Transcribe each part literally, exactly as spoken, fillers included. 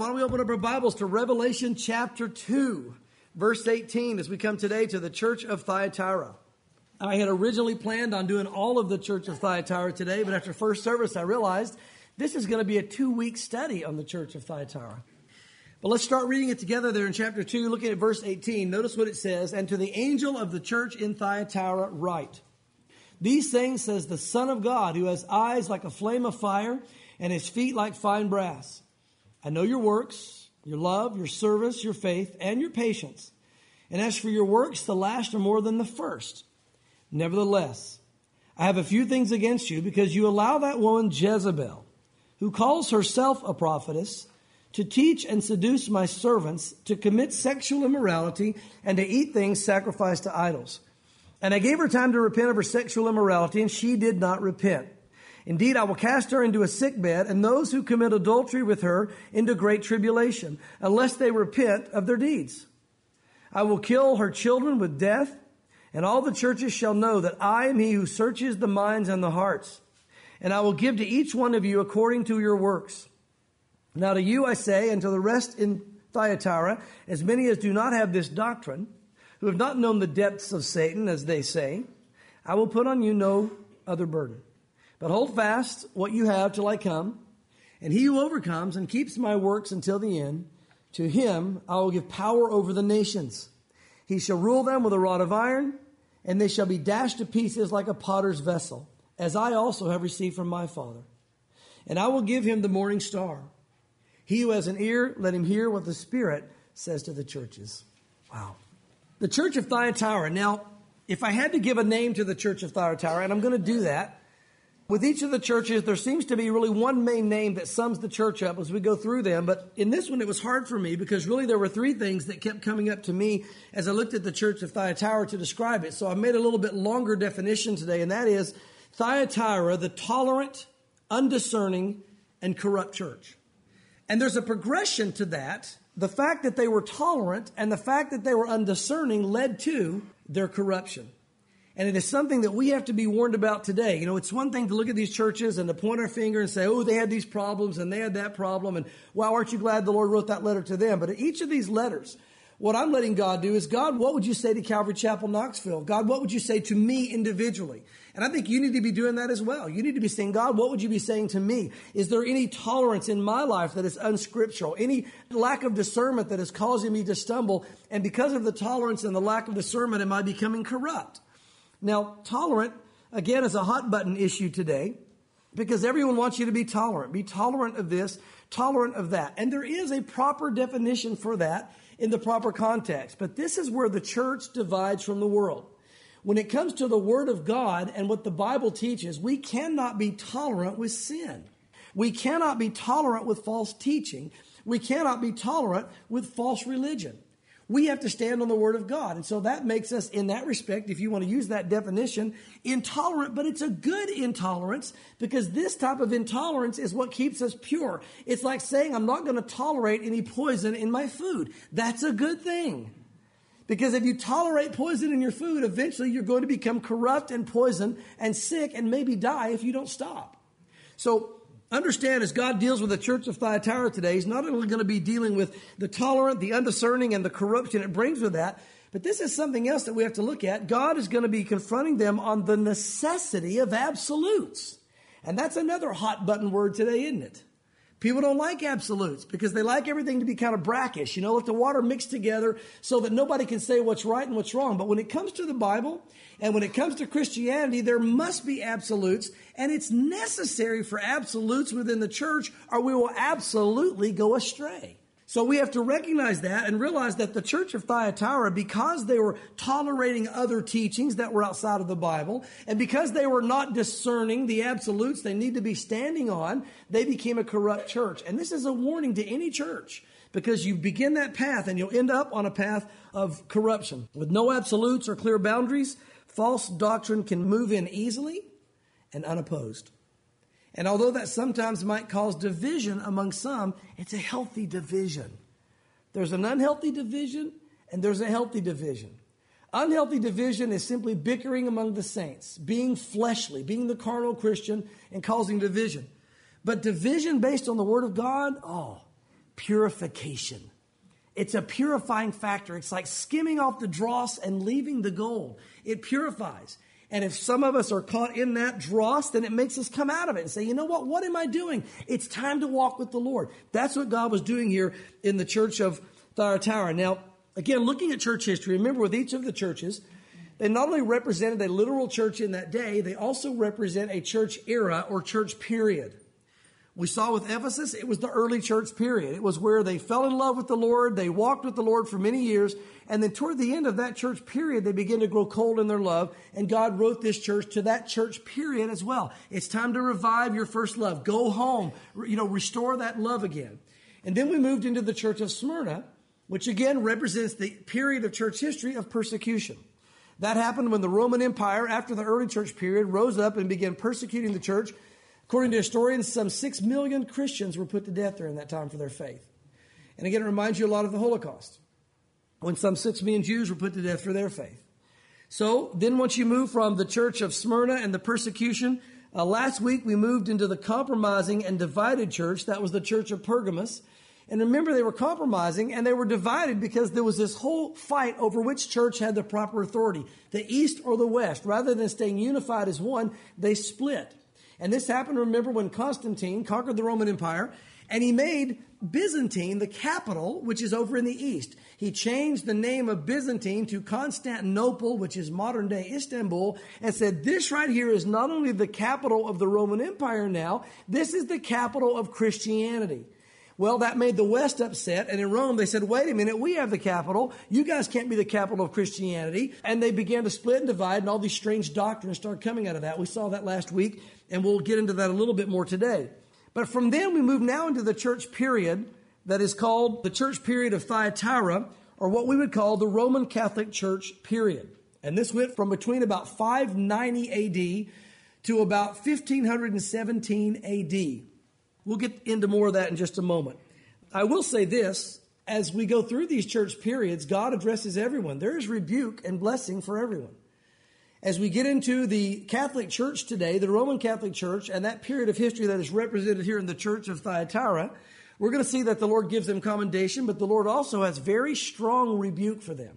Why don't we open up our Bibles to Revelation chapter two, verse eighteen, as we come today to the church of Thyatira. I had originally planned on doing all of the church of Thyatira today, but after first service, I realized this is going to be a two-week study on the church of Thyatira. But let's start reading it together there in chapter two, looking at verse eighteen. Notice what it says, "And to the angel of the church in Thyatira write, These things says the Son of God, who has eyes like a flame of fire and his feet like fine brass. I know your works, your love, your service, your faith, and your patience. And as for your works, the last are more than the first. Nevertheless, I have a few things against you, because you allow that woman Jezebel, who calls herself a prophetess, to teach and seduce my servants to commit sexual immorality and to eat things sacrificed to idols. And I gave her time to repent of her sexual immorality, and she did not repent. Indeed, I will cast her into a sick bed, and those who commit adultery with her into great tribulation, unless they repent of their deeds. I will kill her children with death, and all the churches shall know that I am he who searches the minds and the hearts. And I will give to each one of you according to your works. Now to you I say, and to the rest in Thyatira, as many as do not have this doctrine, who have not known the depths of Satan, as they say, I will put on you no other burden. But hold fast what you have till I come. And he who overcomes and keeps my works until the end, to him I will give power over the nations. He shall rule them with a rod of iron, and they shall be dashed to pieces like a potter's vessel, as I also have received from my Father. And I will give him the morning star. He who has an ear, let him hear what the Spirit says to the churches." Wow. The church of Thyatira. Now, if I had to give a name to the church of Thyatira, and I'm going to do that, with each of the churches, there seems to be really one main name that sums the church up as we go through them. But in this one, it was hard for me because really there were three things that kept coming up to me as I looked at the church of Thyatira to describe it. So I made a little bit longer definition today, and that is Thyatira, the tolerant, undiscerning, and corrupt church. And there's a progression to that. The fact that they were tolerant and the fact that they were undiscerning led to their corruption. And it is something that we have to be warned about today. You know, it's one thing to look at these churches and to point our finger and say, oh, they had these problems and they had that problem. And wow, aren't you glad the Lord wrote that letter to them? But in each of these letters, what I'm letting God do is, God, what would you say to Calvary Chapel, Knoxville? God, what would you say to me individually? And I think you need to be doing that as well. You need to be saying, God, what would you be saying to me? Is there any tolerance in my life that is unscriptural? Any lack of discernment that is causing me to stumble? And because of the tolerance and the lack of discernment, am I becoming corrupt? Now, tolerant, again, is a hot button issue today because everyone wants you to be tolerant. Be tolerant of this, tolerant of that. And there is a proper definition for that in the proper context. But this is where the church divides from the world. When it comes to the Word of God and what the Bible teaches, we cannot be tolerant with sin. We cannot be tolerant with false teaching. We cannot be tolerant with false religion. We have to stand on the Word of God. And so that makes us, in that respect, if you want to use that definition, intolerant. But it's a good intolerance because this type of intolerance is what keeps us pure. It's like saying, I'm not going to tolerate any poison in my food. That's a good thing. Because if you tolerate poison in your food, eventually you're going to become corrupt and poisoned and sick and maybe die if you don't stop. So understand, as God deals with the church of Thyatira today, He's not only going to be dealing with the tolerant, the undiscerning, and the corruption it brings with that, but this is something else that we have to look at. God is going to be confronting them on the necessity of absolutes. And that's another hot button word today, isn't it? People don't like absolutes because they like everything to be kind of brackish, you know, let the water mix together so that nobody can say what's right and what's wrong. But when it comes to the Bible and when it comes to Christianity, there must be absolutes, and it's necessary for absolutes within the church or we will absolutely go astray. So we have to recognize that and realize that the church of Thyatira, because they were tolerating other teachings that were outside of the Bible, and because they were not discerning the absolutes they need to be standing on, they became a corrupt church. And this is a warning to any church, because you begin that path and you'll end up on a path of corruption. With no absolutes or clear boundaries, false doctrine can move in easily and unopposed. And although that sometimes might cause division among some, it's a healthy division. There's an unhealthy division and there's a healthy division. Unhealthy division is simply bickering among the saints, being fleshly, being the carnal Christian and causing division. But division based on the Word of God, oh, purification. It's a purifying factor. It's like skimming off the dross and leaving the gold. It purifies. And if some of us are caught in that dross, then it makes us come out of it and say, you know what? What am I doing? It's time to walk with the Lord. That's what God was doing here in the church of Thyatira. Now, again, looking at church history, remember with each of the churches, they not only represented a literal church in that day, they also represent a church era or church period. We saw with Ephesus, it was the early church period. It was where they fell in love with the Lord. They walked with the Lord for many years. And then toward the end of that church period, they began to grow cold in their love. And God wrote this church to that church period as well. It's time to revive your first love. Go home, you know, restore that love again. And then we moved into the church of Smyrna, which again represents the period of church history of persecution. That happened when the Roman Empire, after the early church period, rose up and began persecuting the church. According to historians, some six million Christians were put to death during that time for their faith. And again, it reminds you a lot of the Holocaust, when some six million Jews were put to death for their faith. So then once you move from the church of Smyrna and the persecution, uh, last week we moved into the compromising and divided church. That was the church of Pergamos. And remember, they were compromising and they were divided because there was this whole fight over which church had the proper authority, the East or the West. Rather than staying unified as one, they split. And this happened, remember, when Constantine conquered the Roman Empire, and he made Byzantine the capital, which is over in the east. He changed the name of Byzantine to Constantinople, which is modern-day Istanbul, and said, this right here is not only the capital of the Roman Empire now, this is the capital of Christianity. Well, that made the West upset, and in Rome they said, wait a minute, we have the capital. You guys can't be the capital of Christianity. And they began to split and divide, and all these strange doctrines started coming out of that. We saw that last week, and we'll get into that a little bit more today. But from then we move now into the church period that is called the church period of Thyatira, or what we would call the Roman Catholic Church period. And this went from between about five ninety A D to about fifteen seventeen A D. We'll get into more of that in just a moment. I will say this, as we go through these church periods, God addresses everyone. There is rebuke and blessing for everyone. As we get into the Catholic Church today, the Roman Catholic Church, and that period of history that is represented here in the church of Thyatira, we're going to see that the Lord gives them commendation, but the Lord also has very strong rebuke for them.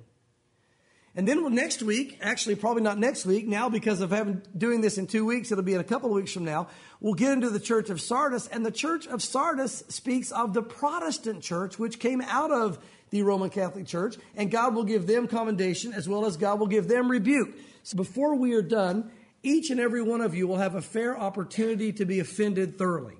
And then next week, actually probably not next week, now because of having doing this in two weeks, it'll be in a couple of weeks from now, we'll get into the church of Sardis. And the church of Sardis speaks of the Protestant church, which came out of the Roman Catholic Church. And God will give them commendation as well as God will give them rebuke. So before we are done, each and every one of you will have a fair opportunity to be offended thoroughly.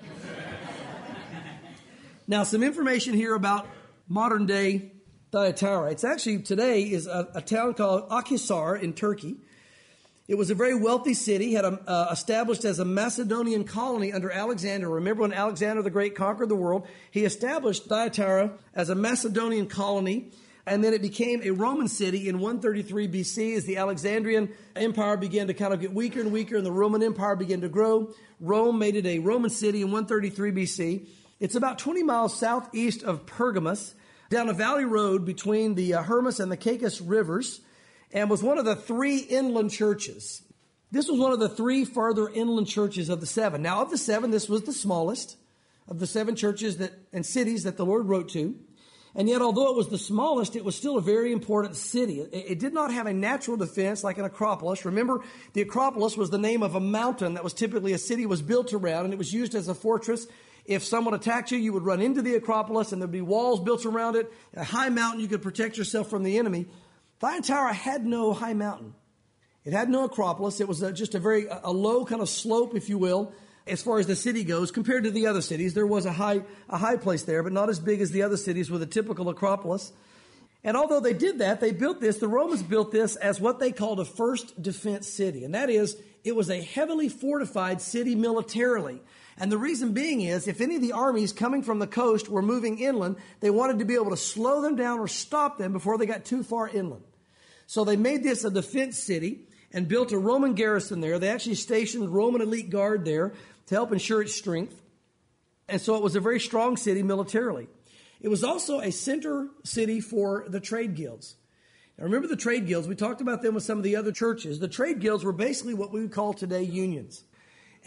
Now, some information here about modern day Thyatira. It's actually today is a, a town called Akhisar in Turkey. It was a very wealthy city, had a, uh, established as a Macedonian colony under Alexander. Remember when Alexander the Great conquered the world? He established Thyatira as a Macedonian colony, and then it became a Roman city in one thirty-three B C as the Alexandrian Empire began to kind of get weaker and weaker, and the Roman Empire began to grow. Rome made it a Roman city in one thirty-three B C. It's about twenty miles southeast of Pergamos, down a valley road between the uh, Hermus and the Caicus rivers, and was one of the three inland churches. This was one of the three farther inland churches of the seven. Now, of the seven, this was the smallest of the seven churches that and cities that the Lord wrote to. And yet, although it was the smallest, it was still a very important city. It, it did not have a natural defense like an Acropolis. Remember, the Acropolis was the name of a mountain that was typically a city was built around, and it was used as a fortress. If someone attacked you, you would run into the Acropolis, and there'd be walls built around it, a high mountain you could protect yourself from the enemy. Thyatira had no high mountain. It had no Acropolis. It was a, just a very a low kind of slope, if you will, as far as the city goes. Compared to the other cities, there was a high a high place there, but not as big as the other cities with a typical Acropolis. And although they did that, they built this, the Romans built this as what they called a first defense city. And that is, it was a heavily fortified city militarily. And the reason being is, if any of the armies coming from the coast were moving inland, they wanted to be able to slow them down or stop them before they got too far inland. So they made this a defense city and built a Roman garrison there. They actually stationed Roman elite guard there to help ensure its strength. And so it was a very strong city militarily. It was also a center city for the trade guilds. Now remember the trade guilds, we talked about them with some of the other churches. The trade guilds were basically what we would call today unions.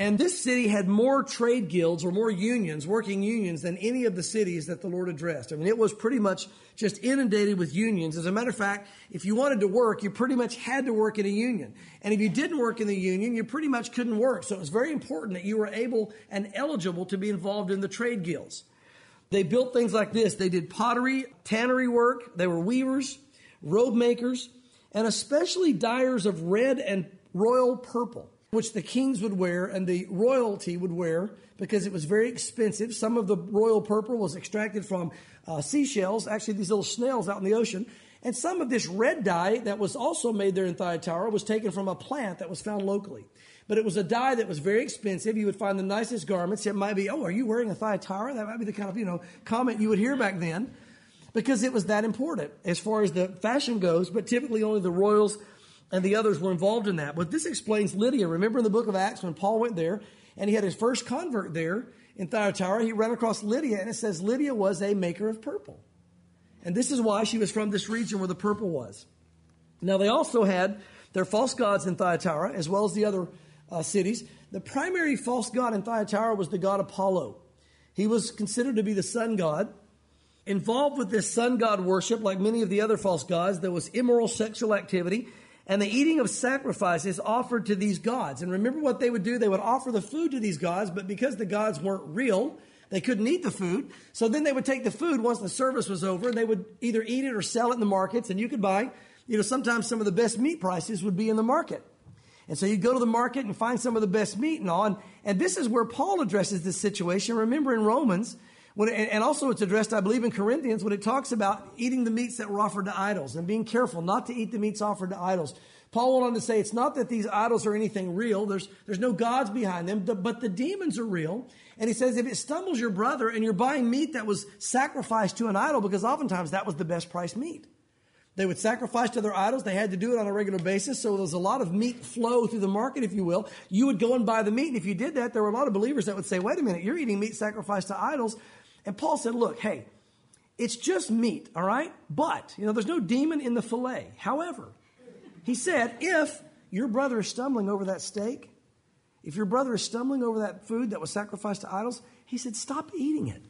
And this city had more trade guilds or more unions, working unions, than any of the cities that the Lord addressed. I mean, it was pretty much just inundated with unions. As a matter of fact, if you wanted to work, you pretty much had to work in a union. And if you didn't work in the union, you pretty much couldn't work. So it was very important that you were able and eligible to be involved in the trade guilds. They built things like this. They did pottery, tannery work. They were weavers, robe makers, and especially dyers of red and royal purple, which the kings would wear and the royalty would wear because it was very expensive. Some of the royal purple was extracted from uh, seashells, actually these little snails out in the ocean. And some of this red dye that was also made there in Thyatira was taken from a plant that was found locally. But it was a dye that was very expensive. You would find the nicest garments. It might be, oh, are you wearing a Thyatira? That might be the kind of, you know, comment you would hear back then because it was that important as far as the fashion goes. But typically only the royals and the others were involved in that. But this explains Lydia. Remember in the book of Acts when Paul went there and he had his first convert there in Thyatira, he ran across Lydia and it says Lydia was a maker of purple. And this is why she was from this region where the purple was. Now they also had their false gods in Thyatira as well as the other uh, cities. The primary false god in Thyatira was the god Apollo. He was considered to be the sun god. Involved with this sun god worship, like many of the other false gods, there was immoral sexual activity and the eating of sacrifices offered to these gods. And remember what they would do? They would offer the food to these gods, but because the gods weren't real, they couldn't eat the food. So then they would take the food once the service was over, and they would either eat it or sell it in the markets. And you could buy, you know, sometimes some of the best meat prices would be in the market. And so you go to the market and find some of the best meat and all. And, and this is where Paul addresses this situation. Remember in Romans, when it, and also it's addressed, I believe, in Corinthians, when it talks about eating the meats that were offered to idols and being careful not to eat the meats offered to idols. Paul went on to say it's not that these idols are anything real. There's, there's no gods behind them, but the demons are real. And he says if it stumbles your brother and you're buying meat that was sacrificed to an idol, because oftentimes that was the best priced meat. They would sacrifice to their idols. They had to do it on a regular basis. So there was a lot of meat flow through the market, if you will. You would go and buy the meat. And if you did that, there were a lot of believers that would say, wait a minute, you're eating meat sacrificed to idols. And Paul said, look, hey, it's just meat, all right? But, you know, there's no demon in the fillet. However, he said, if your brother is stumbling over that steak, if your brother is stumbling over that food that was sacrificed to idols, he said, stop eating it.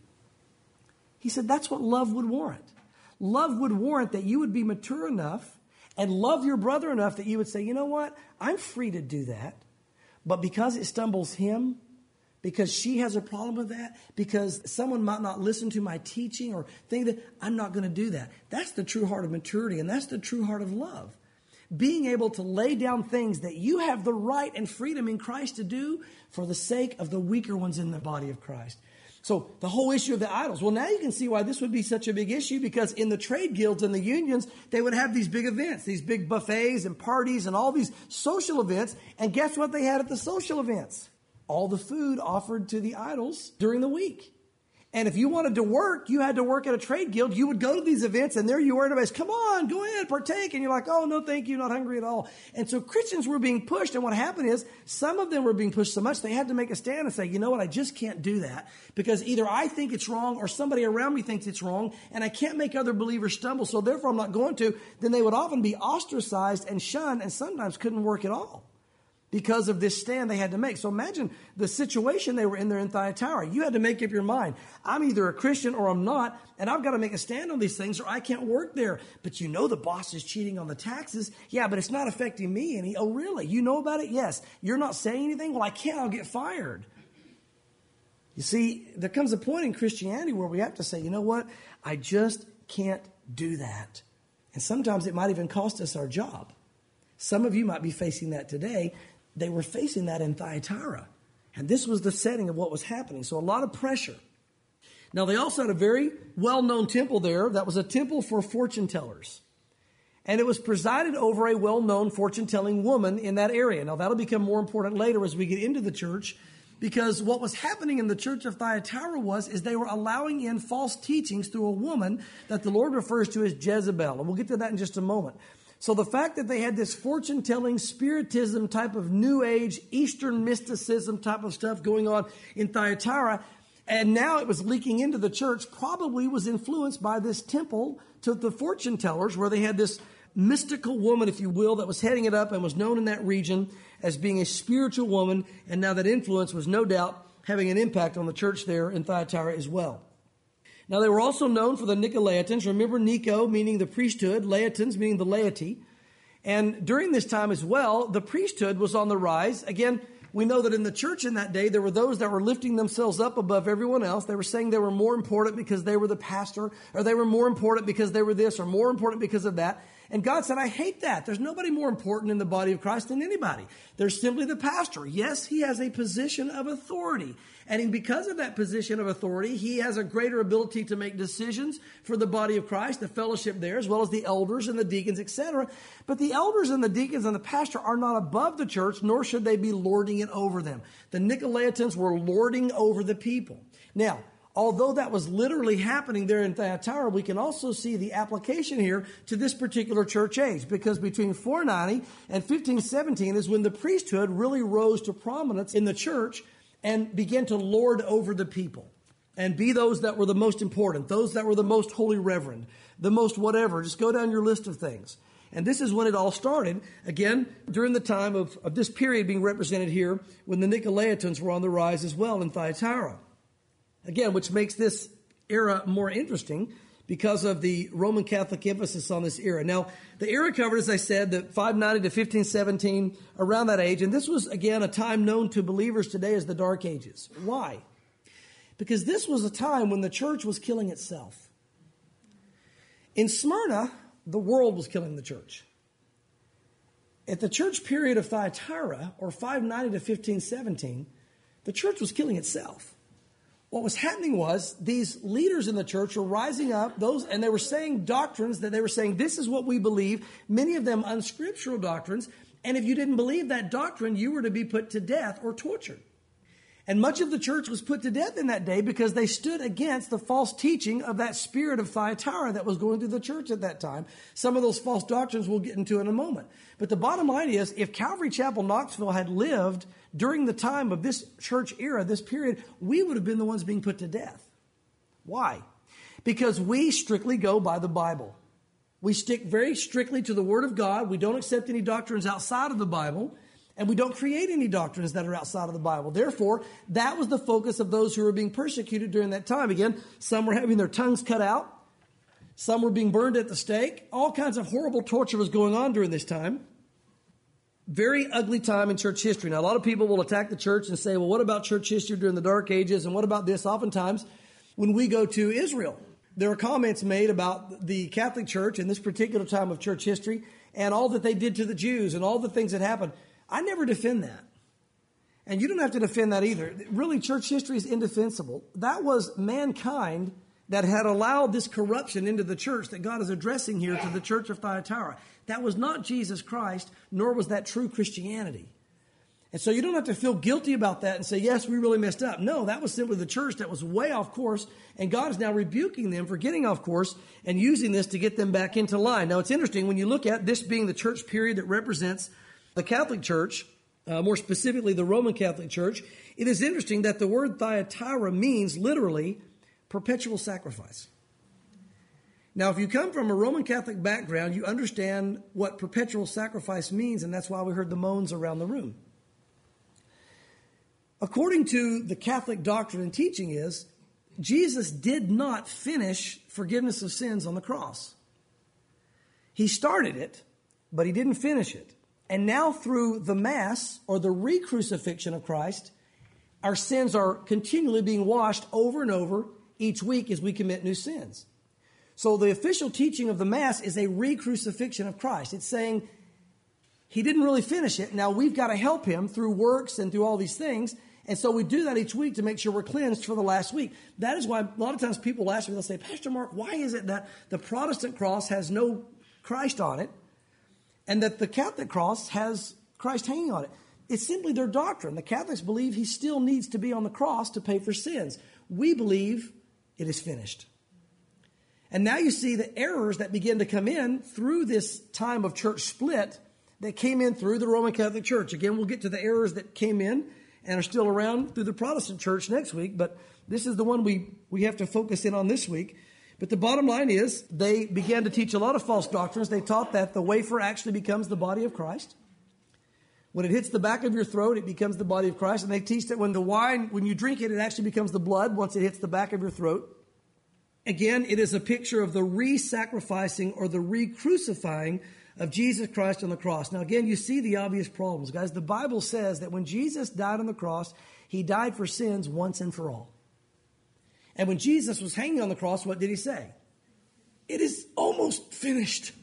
He said, that's what love would warrant. Love would warrant that you would be mature enough and love your brother enough that you would say, you know what? I'm free to do that. But because it stumbles him, because she has a problem with that, because someone might not listen to my teaching or think that, I'm not going to do that. That's the true heart of maturity, and that's the true heart of love. Being able to lay down things that you have the right and freedom in Christ to do for the sake of the weaker ones in the body of Christ. So the whole issue of the idols. Well, now you can see why this would be such a big issue, because in the trade guilds and the unions, they would have these big events, these big buffets and parties and all these social events. And guess what they had at the social events? All the food offered to the idols during the week. And if you wanted to work, you had to work at a trade guild. You would go to these events and there you were, and everybody's, come on, go ahead, partake. And you're like, oh, no, thank you, not hungry at all. And so Christians were being pushed. And what happened is some of them were being pushed so much they had to make a stand and say, you know what, I just can't do that because either I think it's wrong or somebody around me thinks it's wrong and I can't make other believers stumble. So therefore I'm not going to. Then they would often be ostracized and shunned and sometimes couldn't work at all, because of this stand they had to make. So imagine the situation they were in there in Thyatira. You had to make up your mind. I'm either a Christian or I'm not, and I've got to make a stand on these things or I can't work there. But you know the boss is cheating on the taxes. Yeah, but it's not affecting me any. Oh, really? You know about it? Yes. You're not saying anything? Well, I can't. I'll get fired. You see, there comes a point in Christianity where we have to say, you know what? I just can't do that. And sometimes it might even cost us our job. Some of you might be facing that today. They were facing that in Thyatira. And this was the setting of what was happening. So a lot of pressure. Now, they also had a very well-known temple there that was a temple for fortune tellers. And it was presided over a well-known fortune-telling woman in that area. Now, that'll become more important later as we get into the church, because what was happening in the church of Thyatira was is they were allowing in false teachings through a woman that the Lord refers to as Jezebel. And we'll get to that in just a moment. So the fact that they had this fortune-telling, spiritism type of New Age, Eastern mysticism type of stuff going on in Thyatira, and now it was leaking into the church, probably was influenced by this temple to the fortune tellers, where they had this mystical woman, if you will, that was heading it up and was known in that region as being a spiritual woman. And now that influence was no doubt having an impact on the church there in Thyatira as well. Now, they were also known for the Nicolaitans. Remember, Nico meaning the priesthood, Laitans meaning the laity. And during this time as well, the priesthood was on the rise. Again, we know that in the church in that day, there were those that were lifting themselves up above everyone else. They were saying they were more important because they were the pastor, or they were more important because they were this, or more important because of that. And God said, I hate that. There's nobody more important in the body of Christ than anybody. There's simply the pastor. Yes, he has a position of authority. And because of that position of authority, he has a greater ability to make decisions for the body of Christ, the fellowship there, as well as the elders and the deacons, et cetera. But the elders and the deacons and the pastor are not above the church, nor should they be lording it over them. The Nicolaitans were lording over the people. Now, although that was literally happening there in Thyatira, we can also see the application here to this particular church age, because between four ninety and fifteen seventeen is when the priesthood really rose to prominence in the church and began to lord over the people and be those that were the most important, those that were the most holy reverend, the most whatever. Just go down your list of things. And this is when it all started, again, during the time of, of this period being represented here when the Nicolaitans were on the rise as well in Thyatira. Again, which makes this era more interesting because of the Roman Catholic emphasis on this era. Now, the era covered, as I said, the five ninety to fifteen seventeen, around that age. And this was, again, a time known to believers today as the Dark Ages. Why? Because this was a time when the church was killing itself. In Smyrna, the world was killing the church. At the church period of Thyatira, or five ninety to fifteen seventeen, the church was killing itself. What was happening was these leaders in the church were rising up, those, and they were saying doctrines that they were saying, this is what we believe, many of them unscriptural doctrines. And if you didn't believe that doctrine, you were to be put to death or tortured. And much of the church was put to death in that day because they stood against the false teaching of that spirit of Thyatira that was going through the church at that time. Some of those false doctrines we'll get into in a moment. But the bottom line is, if Calvary Chapel Knoxville had lived during the time of this church era, this period, we would have been the ones being put to death. Why? Because we strictly go by the Bible. We stick very strictly to the Word of God. We don't accept any doctrines outside of the Bible. And we don't create any doctrines that are outside of the Bible. Therefore, that was the focus of those who were being persecuted during that time. Again, some were having their tongues cut out. Some were being burned at the stake. All kinds of horrible torture was going on during this time. Very ugly time in church history. Now, a lot of people will attack the church and say, well, what about church history during the Dark Ages? And what about this? Oftentimes, when we go to Israel, there are comments made about the Catholic Church in this particular time of church history and all that they did to the Jews and all the things that happened. I never defend that. And you don't have to defend that either. Really, church history is indefensible. That was mankind that had allowed this corruption into the church that God is addressing here to the church of Thyatira. That was not Jesus Christ, nor was that true Christianity. And so you don't have to feel guilty about that and say, yes, we really messed up. No, that was simply the church that was way off course, and God is now rebuking them for getting off course and using this to get them back into line. Now, it's interesting when you look at this being the church period that represents the Catholic Church, uh, more specifically the Roman Catholic Church. It is interesting that the word Thyatira means literally perpetual sacrifice. Now, if you come from a Roman Catholic background, you understand what perpetual sacrifice means, and that's why we heard the moans around the room. According to the Catholic doctrine and teaching is, Jesus did not finish forgiveness of sins on the cross. He started it, but he didn't finish it. And now through the Mass, or the re-crucifixion of Christ, our sins are continually being washed over and over each week as we commit new sins. So the official teaching of the Mass is a re-crucifixion of Christ. It's saying he didn't really finish it. Now we've got to help him through works and through all these things. And so we do that each week to make sure we're cleansed for the last week. That is why a lot of times people ask me, they'll say, Pastor Mark, why is it that the Protestant cross has no Christ on it, and that the Catholic cross has Christ hanging on it? It's simply their doctrine. The Catholics believe he still needs to be on the cross to pay for sins. We believe it is finished. And now you see the errors that begin to come in through this time of church split that came in through the Roman Catholic Church. Again, we'll get to the errors that came in and are still around through the Protestant church next week, but this is the one we, we have to focus in on this week. But the bottom line is they began to teach a lot of false doctrines. They taught that the wafer actually becomes the body of Christ. When it hits the back of your throat, it becomes the body of Christ. And they teach that when the wine, when you drink it, it actually becomes the blood once it hits the back of your throat. Again, it is a picture of the re-sacrificing or the re-crucifying of Jesus Christ on the cross. Now, again, you see the obvious problems, guys. The Bible says that when Jesus died on the cross, he died for sins once and for all. And when Jesus was hanging on the cross, what did he say? It is almost finished.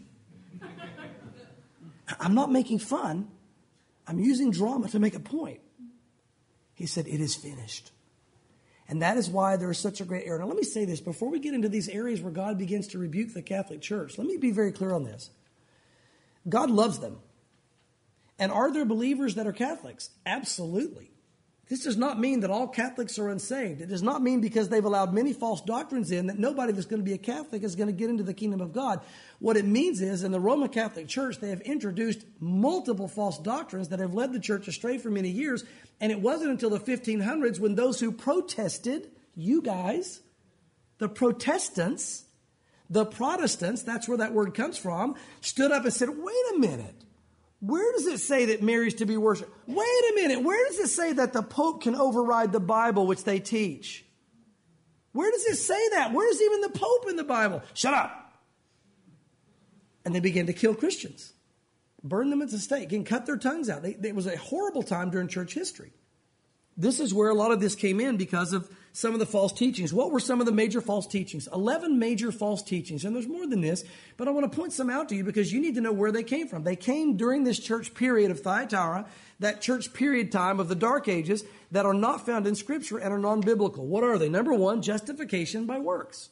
I'm not making fun. I'm using drama to make a point. He said, it is finished. And that is why there is such a great error. Now, let me say this. Before we get into these areas where God begins to rebuke the Catholic Church, let me be very clear on this. God loves them. And are there believers that are Catholics? Absolutely. This does not mean that all Catholics are unsaved. It does not mean because they've allowed many false doctrines in that nobody that's going to be a Catholic is going to get into the kingdom of God. What it means is in the Roman Catholic Church, they have introduced multiple false doctrines that have led the church astray for many years. And it wasn't until the fifteen hundreds when those who protested, you guys, the Protestants, the Protestants, that's where that word comes from, stood up and said, wait a minute. Where does it say that Mary's to be worshipped? Wait a minute. Where does it say that the Pope can override the Bible, which they teach? Where does it say that? Where is even the Pope in the Bible? Shut up. And they began to kill Christians, burn them at the stake, and cut their tongues out. They, it was a horrible time during church history. This is where a lot of this came in because of some of the false teachings. What were some of the major false teachings? eleven major false teachings. And there's more than this, but I want to point some out to you because you need to know where they came from. They came during this church period of Thyatira, that church period time of the Dark Ages that are not found in Scripture and are non-biblical. What are they? Number one, justification by works.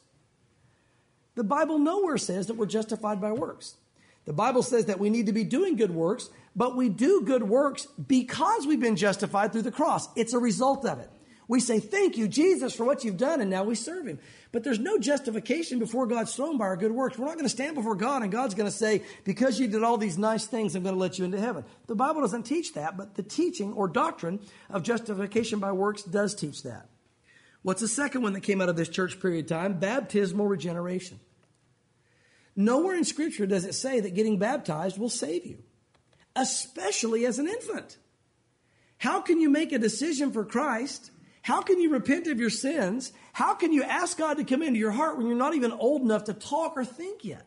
The Bible nowhere says that we're justified by works. The Bible says that we need to be doing good works, but we do good works because we've been justified through the cross. It's a result of it. We say, thank you, Jesus, for what you've done, and now we serve him. But there's no justification before God's throne by our good works. We're not going to stand before God, and God's going to say, because you did all these nice things, I'm going to let you into heaven. The Bible doesn't teach that, but the teaching or doctrine of justification by works does teach that. What's the second one that came out of this church period time? Baptismal regeneration. Nowhere in Scripture does it say that getting baptized will save you, especially as an infant. How can you make a decision for Christ? How can you repent of your sins? How can you ask God to come into your heart when you're not even old enough to talk or think yet?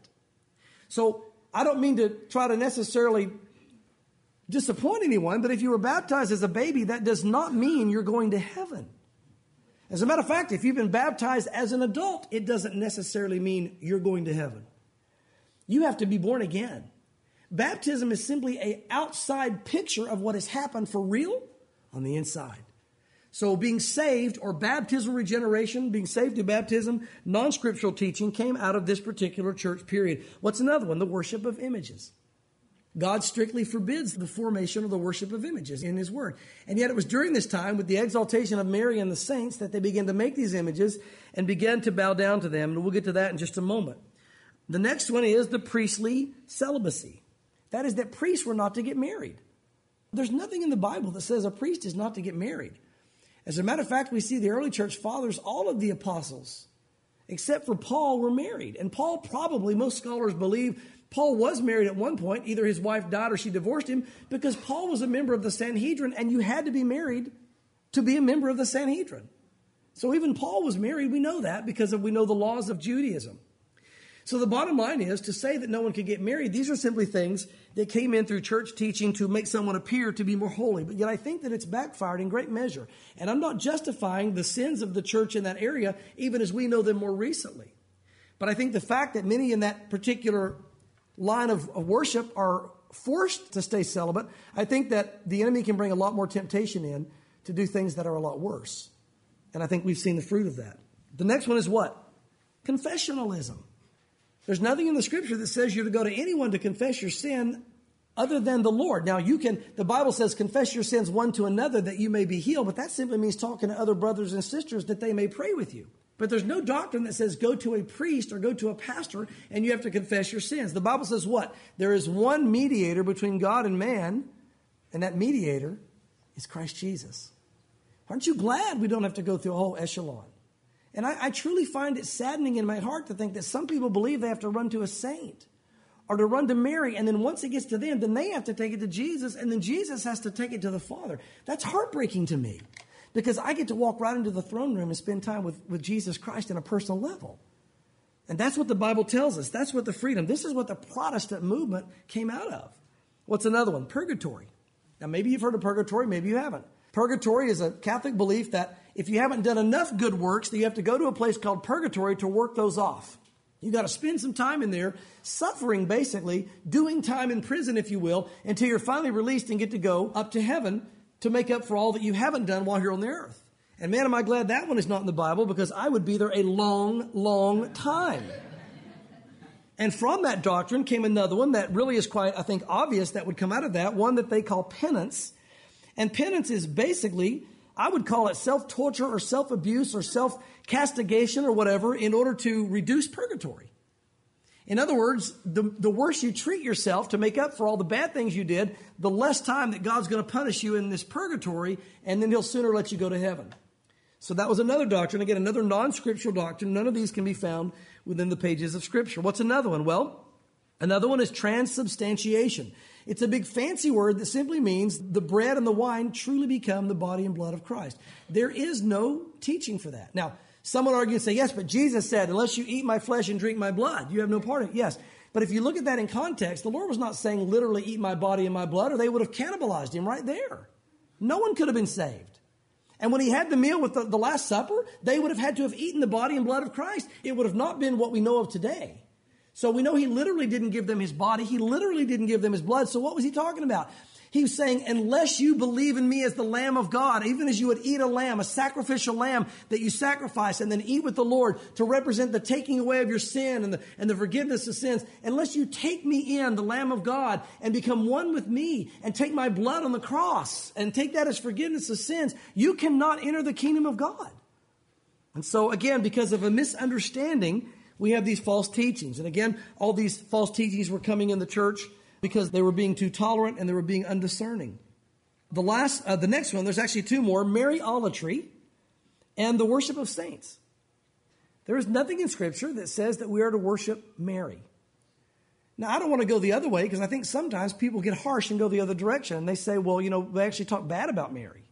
So I don't mean to try to necessarily disappoint anyone, but if you were baptized as a baby, that does not mean you're going to heaven. As a matter of fact, if you've been baptized as an adult, it doesn't necessarily mean you're going to heaven. You have to be born again. Baptism is simply an outside picture of what has happened for real on the inside. So being saved or baptismal regeneration, being saved through baptism, non-scriptural teaching came out of this particular church period. What's another one? The worship of images. God strictly forbids the formation or the worship of images in his word. And yet it was during this time with the exaltation of Mary and the saints that they began to make these images and began to bow down to them. And we'll get to that in just a moment. The next one is the priestly celibacy. That is that priests were not to get married. There's nothing in the Bible that says a priest is not to get married. As a matter of fact, we see the early church fathers, all of the apostles, except for Paul, were married. And Paul probably, most scholars believe, Paul was married at one point. Either his wife died or she divorced him because Paul was a member of the Sanhedrin, and you had to be married to be a member of the Sanhedrin. So even Paul was married. We know that because of, we know the laws of Judaism. So the bottom line is to say that no one could get married. These are simply things that came in through church teaching to make someone appear to be more holy. But yet I think that it's backfired in great measure. And I'm not justifying the sins of the church in that area, even as we know them more recently. But I think the fact that many in that particular line of, of worship are forced to stay celibate, I think that the enemy can bring a lot more temptation in to do things that are a lot worse. And I think we've seen the fruit of that. The next one is what? Confessionalism. There's nothing in the Scripture that says you're to go to anyone to confess your sin other than the Lord. Now, you can, the Bible says, confess your sins one to another that you may be healed, but that simply means talking to other brothers and sisters that they may pray with you. But there's no doctrine that says go to a priest or go to a pastor and you have to confess your sins. The Bible says what? There is one mediator between God and man, and that mediator is Christ Jesus. Aren't you glad we don't have to go through a whole echelon? And I, I truly find it saddening in my heart to think that some people believe they have to run to a saint or to run to Mary, and then once it gets to them, then they have to take it to Jesus, and then Jesus has to take it to the Father. That's heartbreaking to me, because I get to walk right into the throne room and spend time with, with Jesus Christ on a personal level. And that's what the Bible tells us. That's what the freedom, this is what the Protestant movement came out of. What's another one? Purgatory. Now, maybe you've heard of purgatory, maybe you haven't. Purgatory is a Catholic belief that if you haven't done enough good works, that you have to go to a place called purgatory to work those off. You got to spend some time in there, suffering basically, doing time in prison, if you will, until you're finally released and get to go up to heaven to make up for all that you haven't done while you're on the earth. And man, am I glad that one is not in the Bible, because I would be there a long, long time. And from that doctrine came another one that really is quite, I think, obvious that would come out of that, one that they call penance. And penance is basically, I would call it self-torture or self-abuse or self-castigation or whatever in order to reduce purgatory. In other words, the, the worse you treat yourself to make up for all the bad things you did, the less time that God's going to punish you in this purgatory, and then he'll sooner let you go to heaven. So that was another doctrine. Again, another non-scriptural doctrine. None of these can be found within the pages of Scripture. What's another one? Well, another one is transubstantiation. It's a big fancy word that simply means the bread and the wine truly become the body and blood of Christ. There is no teaching for that. Now, some would argue and say, yes, but Jesus said, unless you eat my flesh and drink my blood, you have no part in it. Yes. But if you look at that in context, the Lord was not saying literally eat my body and my blood, or they would have cannibalized him right there. No one could have been saved. And when he had the meal with the, the Last Supper, they would have had to have eaten the body and blood of Christ. It would have not been what we know of today. So we know he literally didn't give them his body. He literally didn't give them his blood. So what was he talking about? He was saying, unless you believe in me as the Lamb of God, even as you would eat a lamb, a sacrificial lamb that you sacrifice and then eat with the Lord to represent the taking away of your sin and the, and the forgiveness of sins, unless you take me in, the Lamb of God, and become one with me and take my blood on the cross and take that as forgiveness of sins, you cannot enter the kingdom of God. And so again, because of a misunderstanding, we have these false teachings. And again, all these false teachings were coming in the church because they were being too tolerant and they were being undiscerning. The last, uh, the next one, there's actually two more, Mariolatry and the worship of saints. There is nothing in Scripture that says that we are to worship Mary. Now, I don't want to go the other way, because I think sometimes people get harsh and go the other direction. And they say, well, you know, they actually talk bad about Mary.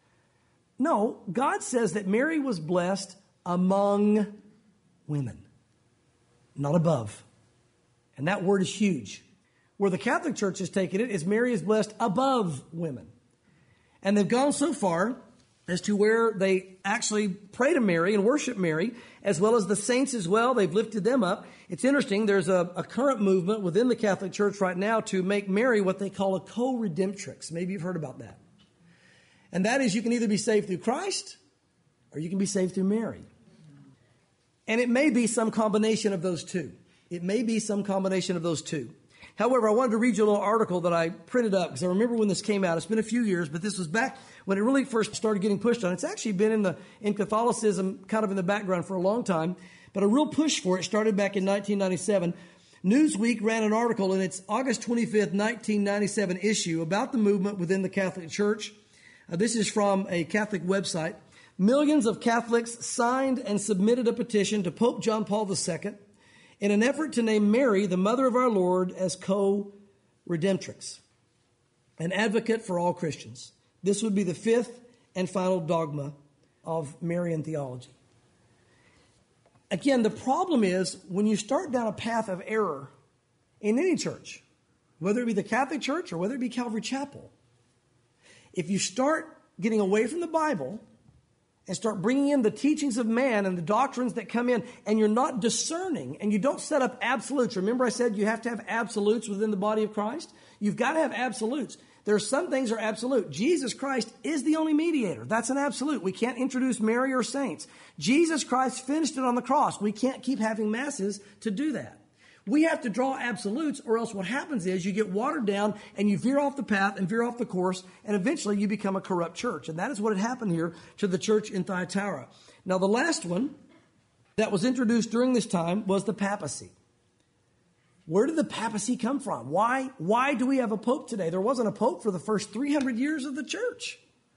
No, God says that Mary was blessed among women, not above. And that word is huge. Where the Catholic Church has taken it is Mary is blessed above women. And they've gone so far as to where they actually pray to Mary and worship Mary, as well as the saints as well. They've lifted them up. It's interesting. There's a, a current movement within the Catholic Church right now to make Mary what they call a co-redemptrix. Maybe you've heard about that. And that is, you can either be saved through Christ or you can be saved through Mary. And it may be some combination of those two. It may be some combination of those two. However, I wanted to read you a little article that I printed up, because I remember when this came out. It's been a few years, but this was back when it really first started getting pushed on. It's actually been in the in Catholicism kind of in the background for a long time, but a real push for it started back in nineteen ninety-seven. Newsweek ran an article in its August twenty-fifth, nineteen ninety-seven issue about the movement within the Catholic Church. Uh, this is from a Catholic website. Millions of Catholics signed and submitted a petition to Pope John Paul the Second in an effort to name Mary, the mother of our Lord, as co-redemptrix, an advocate for all Christians. This would be the fifth and final dogma of Marian theology. Again, the problem is when you start down a path of error in any church, whether it be the Catholic Church or whether it be Calvary Chapel, if you start getting away from the Bible and start bringing in the teachings of man and the doctrines that come in, and you're not discerning, and you don't set up absolutes. Remember I said you have to have absolutes within the body of Christ? You've got to have absolutes. There are some things are absolute. Jesus Christ is the only mediator. That's an absolute. We can't introduce Mary or saints. Jesus Christ finished it on the cross. We can't keep having masses to do that. We have to draw absolutes, or else what happens is you get watered down and you veer off the path and veer off the course, and eventually you become a corrupt church. And that is what had happened here to the church in Thyatira. Now, the last one that was introduced during this time was the papacy. Where did the papacy come from? Why, why do we have a pope today? There wasn't a pope for the first three hundred years of the church.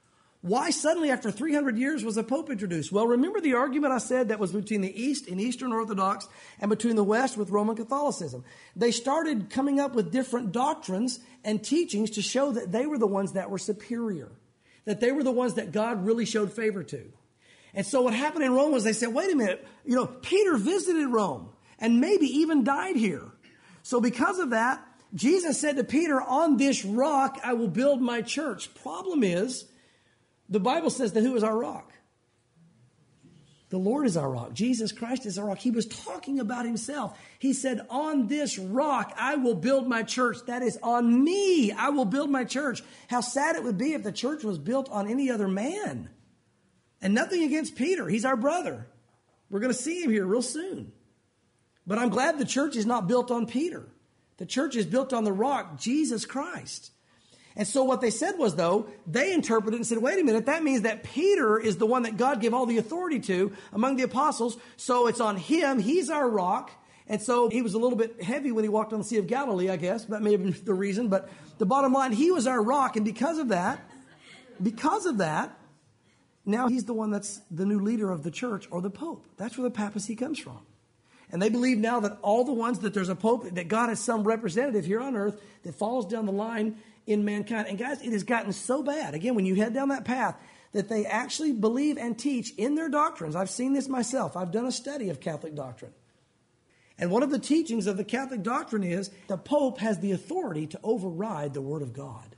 Why suddenly after three hundred years was a pope introduced? Well, remember the argument I said that was between the East and Eastern Orthodox and between the West with Roman Catholicism. They started coming up with different doctrines and teachings to show that they were the ones that were superior, that they were the ones that God really showed favor to. And so what happened in Rome was they said, wait a minute, you know, Peter visited Rome and maybe even died here. So because of that, Jesus said to Peter, on this rock I will build my church. Problem is, the Bible says that who is our rock? The Lord is our rock. Jesus Christ is our rock. He was talking about himself. He said, on this rock I will build my church. That is, on me I will build my church. How sad it would be if the church was built on any other man. And nothing against Peter. He's our brother. We're going to see him here real soon. But I'm glad the church is not built on Peter. The church is built on the rock, Jesus Christ. And so what they said was, though, they interpreted and said, wait a minute, that means that Peter is the one that God gave all the authority to among the apostles. So it's on him. He's our rock. And so he was a little bit heavy when he walked on the Sea of Galilee, I guess. That may have been the reason. But the bottom line, he was our rock. And because of that, because of that, now he's the one that's the new leader of the church or the Pope. That's where the papacy comes from. And they believe now that all the ones that there's a Pope, that God has some representative here on earth that follows down the line in mankind. And guys, it has gotten so bad, again, when you head down that path, that they actually believe and teach in their doctrines. I've seen this myself. I've done a study of Catholic doctrine. And one of the teachings of the Catholic doctrine is the Pope has the authority to override the Word of God.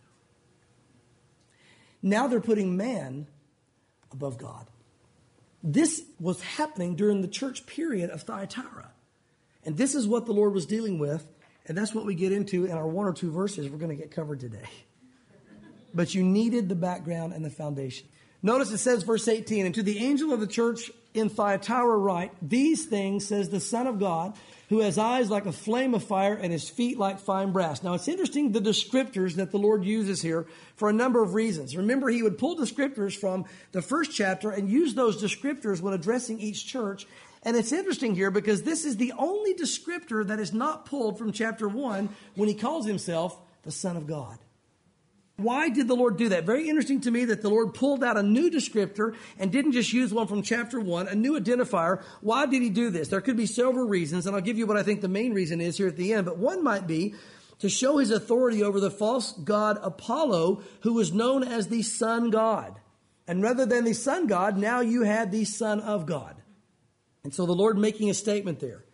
Now they're putting man above God. This was happening during the church period of Thyatira. And this is what the Lord was dealing with. And that's what we get into in our one or two verses we're going to get covered today. But you needed the background and the foundation. Notice it says, verse eighteen, and to the angel of the church in Thyatira write, these things says the Son of God, who has eyes like a flame of fire and his feet like fine brass. Now it's interesting the descriptors that the Lord uses here for a number of reasons. Remember, he would pull descriptors from the first chapter and use those descriptors when addressing each church. And it's interesting here because this is the only descriptor that is not pulled from chapter one when he calls himself the Son of God. Why did the Lord do that? Very interesting to me that the Lord pulled out a new descriptor and didn't just use one from chapter one, a new identifier. Why did he do this? There could be several reasons, and I'll give you what I think the main reason is here at the end. But one might be to show his authority over the false god Apollo, who was known as the sun god. And rather than the sun god, now you had the Son of God. And so the Lord making a statement there.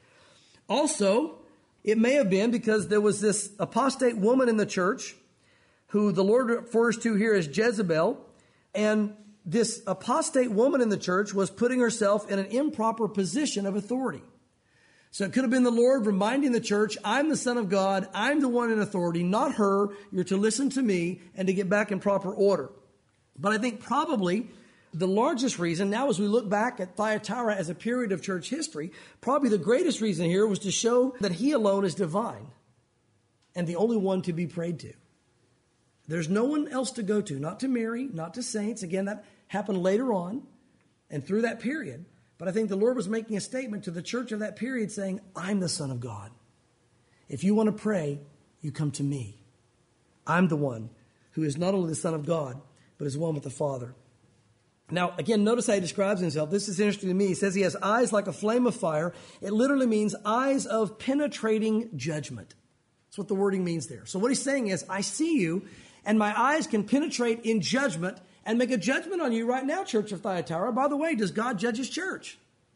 Also, it may have been because there was this apostate woman in the church who the Lord refers to here as Jezebel. And this apostate woman in the church was putting herself in an improper position of authority. So it could have been the Lord reminding the church, I'm the Son of God. I'm the one in authority, not her. You're to listen to me and to get back in proper order. But I think probably the largest reason, now as we look back at Thyatira as a period of church history, probably the greatest reason here was to show that he alone is divine and the only one to be prayed to. There's no one else to go to, not to Mary, not to saints. Again, that happened later on and through that period. But I think the Lord was making a statement to the church of that period saying, I'm the Son of God. If you want to pray, you come to me. I'm the one who is not only the Son of God, but is one with the Father. Now, again, notice how he describes himself. This is interesting to me. He says he has eyes like a flame of fire. It literally means eyes of penetrating judgment. That's what the wording means there. So what he's saying is, I see you, and my eyes can penetrate in judgment and make a judgment on you right now, Church of Thyatira. By the way, does God judge his church?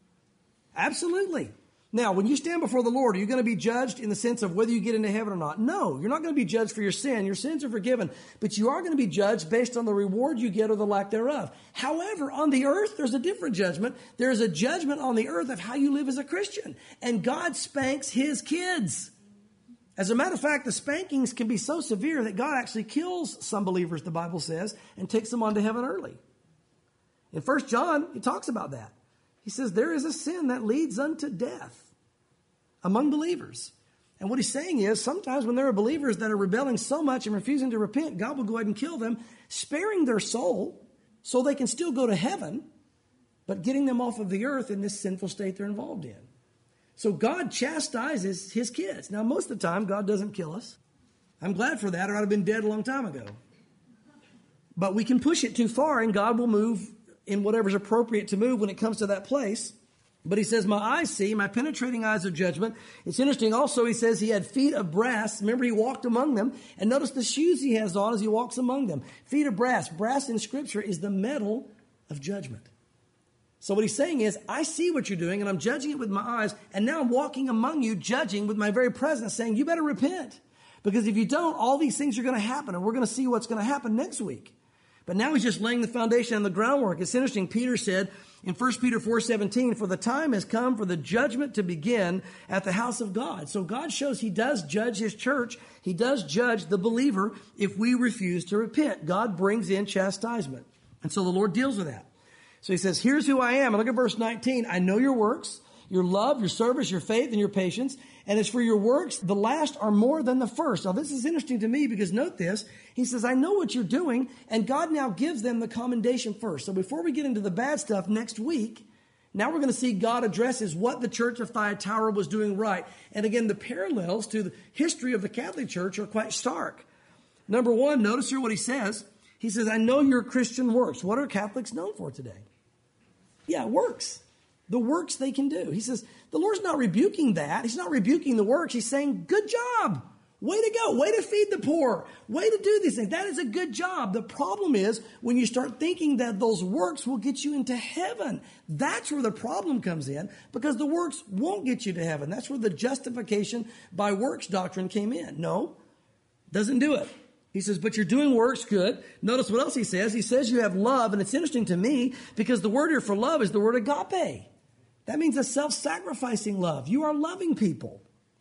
Absolutely. Now, when you stand before the Lord, are you going to be judged in the sense of whether you get into heaven or not? No, you're not going to be judged for your sin. Your sins are forgiven. But you are going to be judged based on the reward you get or the lack thereof. However, on the earth, there's a different judgment. There is a judgment on the earth of how you live as a Christian. And God spanks his kids. As a matter of fact, the spankings can be so severe that God actually kills some believers, the Bible says, and takes them on to heaven early. In First John, he talks about that. He says, there is a sin that leads unto death among believers. And what he's saying is, sometimes when there are believers that are rebelling so much and refusing to repent, God will go ahead and kill them, sparing their soul so they can still go to heaven, but getting them off of the earth in this sinful state they're involved in. So God chastises his kids. Now, most of the time, God doesn't kill us. I'm glad for that, or I'd have been dead a long time ago. But we can push it too far, and God will move in whatever's appropriate to move when it comes to that place. But he says, my eyes see, my penetrating eyes of judgment. It's interesting also, he says he had feet of brass. Remember, he walked among them. And notice the shoes he has on as he walks among them. Feet of brass. Brass in Scripture is the metal of judgment. So what he's saying is, I see what you're doing, and I'm judging it with my eyes. And now I'm walking among you, judging with my very presence, saying, you better repent. Because if you don't, all these things are going to happen. And we're going to see what's going to happen next week. But now he's just laying the foundation and the groundwork. It's interesting. Peter said in First Peter four seventeen, for the time has come for the judgment to begin at the house of God. So God shows he does judge his church. He does judge the believer if we refuse to repent. God brings in chastisement. And so the Lord deals with that. So he says, here's who I am. And look at verse nineteen. I know your works, your love, your service, your faith, and your patience. And as for your works, the last are more than the first. Now, this is interesting to me because note this. He says, I know what you're doing, and God now gives them the commendation first. So before we get into the bad stuff next week, now we're going to see God addresses what the church of Thyatira was doing right. And again, the parallels to the history of the Catholic Church are quite stark. Number one, notice here what he says. He says, I know your Christian works. What are Catholics known for today? Yeah, works. The works they can do. He says, the Lord's not rebuking that. He's not rebuking the works. He's saying, good job. Way to go. Way to feed the poor. Way to do these things. That is a good job. The problem is when you start thinking that those works will get you into heaven. That's where the problem comes in, because the works won't get you to heaven. That's where the justification by works doctrine came in. No, doesn't do it. He says, but you're doing works good. Notice what else he says. He says you have love, and it's interesting to me because the word here for love is the word agape. That means a self-sacrificing love. You are loving people.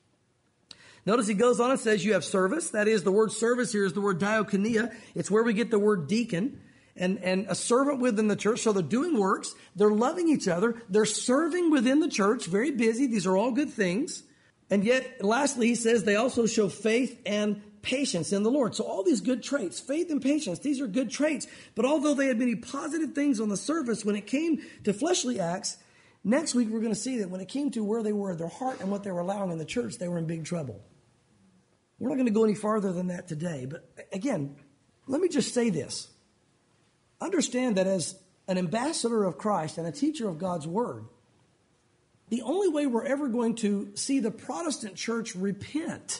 Notice he goes on and says you have service. That is, the word service here is the word diakonia. It's where we get the word deacon and, and a servant within the church. So they're doing works. They're loving each other. They're serving within the church. Very busy. These are all good things. And yet, lastly, he says they also show faith and patience in the Lord. So all these good traits, faith and patience, these are good traits. But although they had many positive things on the surface, when it came to fleshly acts, next week we're going to see that when it came to where they were, their heart and what they were allowing in the church, they were in big trouble. We're not going to go any farther than that today. But again, let me just say this. Understand that as an ambassador of Christ and a teacher of God's word, the only way we're ever going to see the Protestant church repent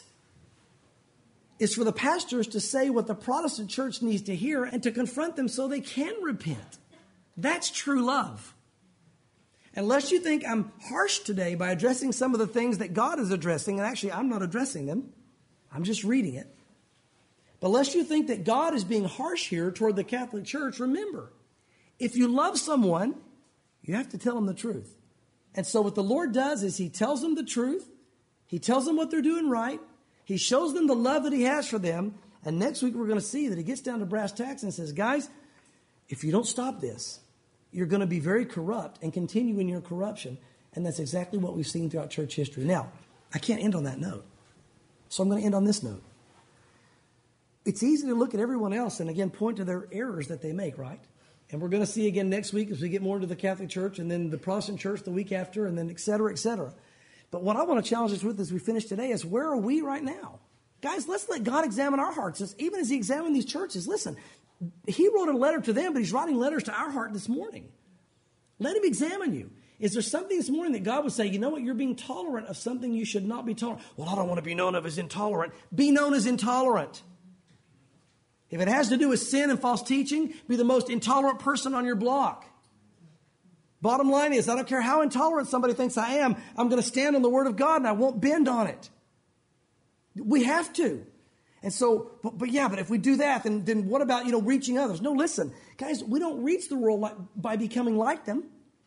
is for the pastors to say what the Protestant church needs to hear and to confront them so they can repent. That's true love. Unless you think I'm harsh today by addressing some of the things that God is addressing, and actually I'm not addressing them, I'm just reading it. But unless you think that God is being harsh here toward the Catholic Church, remember, if you love someone, you have to tell them the truth. And so what the Lord does is he tells them the truth. He tells them what they're doing right. He shows them the love that he has for them. And next week we're going to see that he gets down to brass tacks and says, guys, if you don't stop this, you're going to be very corrupt and continue in your corruption. And that's exactly what we've seen throughout church history. Now, I can't end on that note. So I'm going to end on this note. It's easy to look at everyone else and, again, point to their errors that they make, right? And we're going to see again next week as we get more into the Catholic Church and then the Protestant Church the week after and then et cetera, et cetera. But what I want to challenge us with as we finish today is where are we right now? Guys, let's let God examine our hearts. Even as he examined these churches, listen, he wrote a letter to them, but he's writing letters to our heart this morning. Let him examine you. Is there something this morning that God would say, you know what, you're being tolerant of something you should not be tolerant? Well, I don't want to be known of as intolerant. Be known as intolerant. If it has to do with sin and false teaching, be the most intolerant person on your block. Bottom line is, I don't care how intolerant somebody thinks I am, I'm going to stand on the word of God and I won't bend on it. We have to. And so, but, but yeah, but if we do that, then, then what about, you know, reaching others? No, listen, guys, we don't reach the world like, by becoming like them.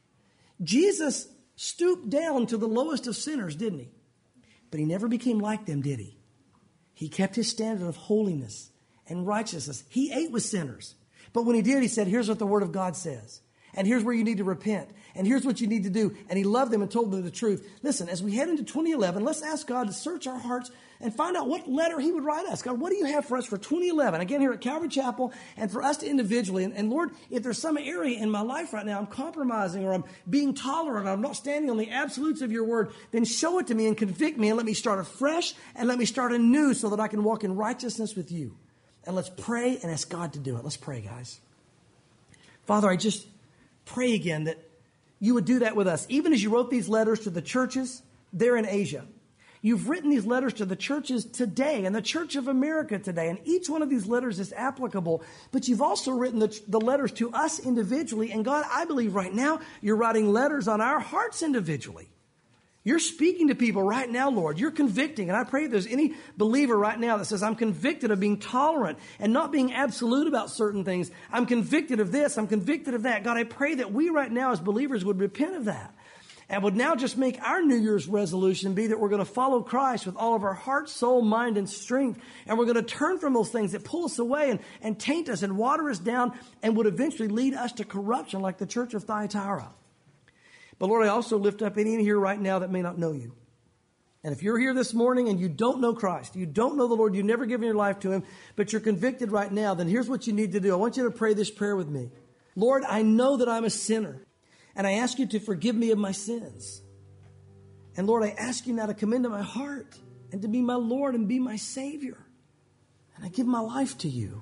Jesus stooped down to the lowest of sinners, didn't he? But he never became like them, did he? He kept his standard of holiness and righteousness. He ate with sinners. But when he did, he said, here's what the word of God says. And here's where you need to repent. And here's what you need to do. And he loved them and told them the truth. Listen, as we head into twenty eleven, let's ask God to search our hearts and find out what letter he would write us. God, what do you have for us for twenty eleven? Again, here at Calvary Chapel and for us to individually. And, and Lord, if there's some area in my life right now I'm compromising or I'm being tolerant, or I'm not standing on the absolutes of your word, then show it to me and convict me and let me start afresh and let me start anew so that I can walk in righteousness with you. And let's pray and ask God to do it. Let's pray, guys. Father, I just pray again that you would do that with us. Even as you wrote these letters to the churches there in Asia, you've written these letters to the churches today and the Church of America today. And each one of these letters is applicable. But you've also written the, the letters to us individually. And God, I believe right now you're writing letters on our hearts individually. You're speaking to people right now, Lord. You're convicting. And I pray if there's any believer right now that says, I'm convicted of being tolerant and not being absolute about certain things. I'm convicted of this. I'm convicted of that. God, I pray that we right now as believers would repent of that and would now just make our New Year's resolution be that we're going to follow Christ with all of our heart, soul, mind, and strength. And we're going to turn from those things that pull us away and, and taint us and water us down and would eventually lead us to corruption like the church of Thyatira. But Lord, I also lift up any in here right now that may not know you. And if you're here this morning and you don't know Christ, you don't know the Lord, you've never given your life to him, but you're convicted right now, then here's what you need to do. I want you to pray this prayer with me. Lord, I know that I'm a sinner, and I ask you to forgive me of my sins. And Lord, I ask you now to come into my heart and to be my Lord and be my Savior. And I give my life to you.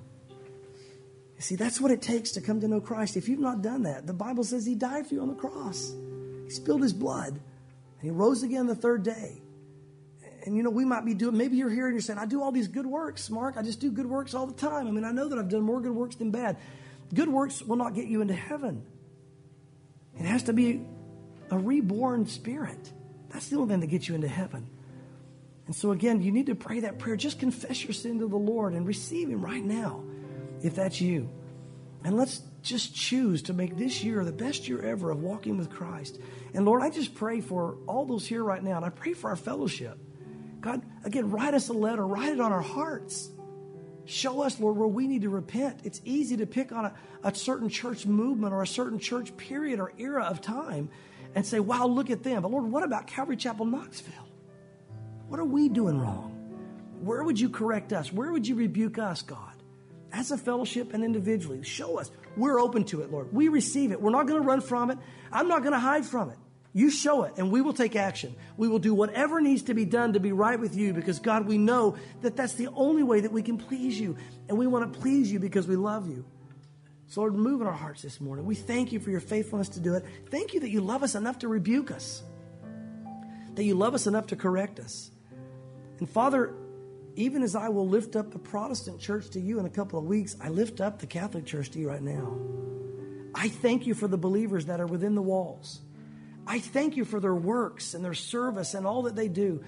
You see, that's what it takes to come to know Christ. If you've not done that, the Bible says he died for you on the cross. He spilled his blood, and he rose again the third day. And, you know, we might be doing, maybe you're here and you're saying, I do all these good works, Mark. I just do good works all the time. I mean, I know that I've done more good works than bad. Good works will not get you into heaven. It has to be a reborn spirit. That's the only thing that gets you into heaven. And so, again, you need to pray that prayer. Just confess your sin to the Lord and receive him right now, if that's you. And let's just choose to make this year the best year ever of walking with Christ. And Lord, I just pray for all those here right now. And I pray for our fellowship. God, again, write us a letter. Write it on our hearts. Show us, Lord, where we need to repent. It's easy to pick on a, a certain church movement or a certain church period or era of time and say, wow, look at them. But Lord, what about Calvary Chapel Knoxville? What are we doing wrong? Where would you correct us? Where would you rebuke us, God? As a fellowship and individually, show us. We're open to it, Lord. We receive it. We're not going to run from it. I'm not going to hide from it. You show it, and we will take action. We will do whatever needs to be done to be right with you because, God, we know that that's the only way that we can please you, and we want to please you because we love you. So, Lord, move in our hearts this morning. We thank you for your faithfulness to do it. Thank you that you love us enough to rebuke us, that you love us enough to correct us. And, Father, even as I will lift up the Protestant church to you in a couple of weeks, I lift up the Catholic church to you right now. I thank you for the believers that are within the walls. I thank you for their works and their service and all that they do.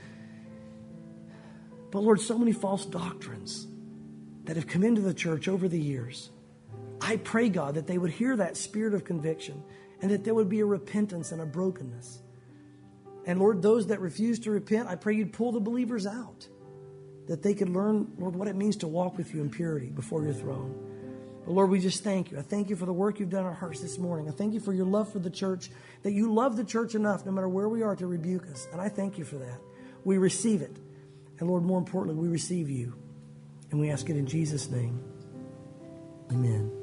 But Lord, so many false doctrines that have come into the church over the years. I pray, God, that they would hear that spirit of conviction and that there would be a repentance and a brokenness. And Lord, those that refuse to repent, I pray you'd pull the believers out, that they could learn, Lord, what it means to walk with you in purity before your throne. But Lord, we just thank you. I thank you for the work you've done in our hearts this morning. I thank you for your love for the church, that you love the church enough, no matter where we are, to rebuke us. And I thank you for that. We receive it. And Lord, more importantly, we receive you. And we ask it in Jesus' name. Amen.